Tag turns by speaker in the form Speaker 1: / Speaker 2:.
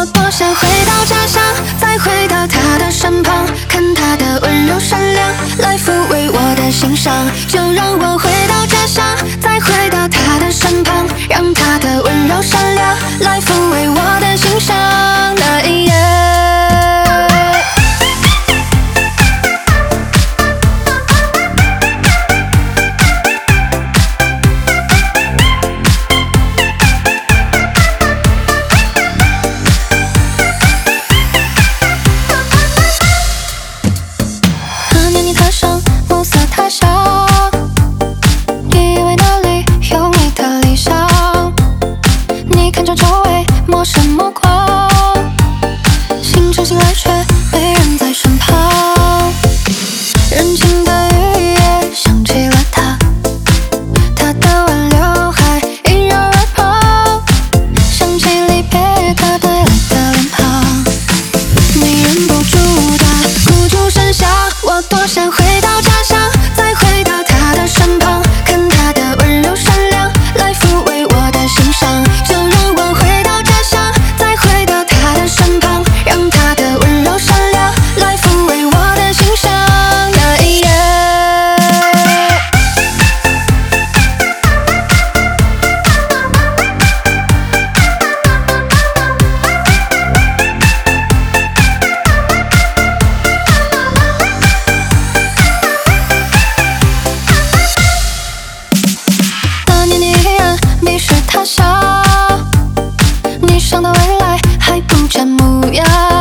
Speaker 1: 我多想回到家乡，再回到他的身旁，看他的温柔善良来抚慰我的心伤。就让我回到家乡，再回到他的身旁，让他的温柔善良来抚慰我的心伤。那一夜。多想回到家乡，再回到他的身旁，看他的温柔善良来抚慰我的心伤。就让我回到家乡，再回到他的身旁，让他的温柔善良来抚慰我的心伤。那一夜。他笑，你想的未来还不见模样。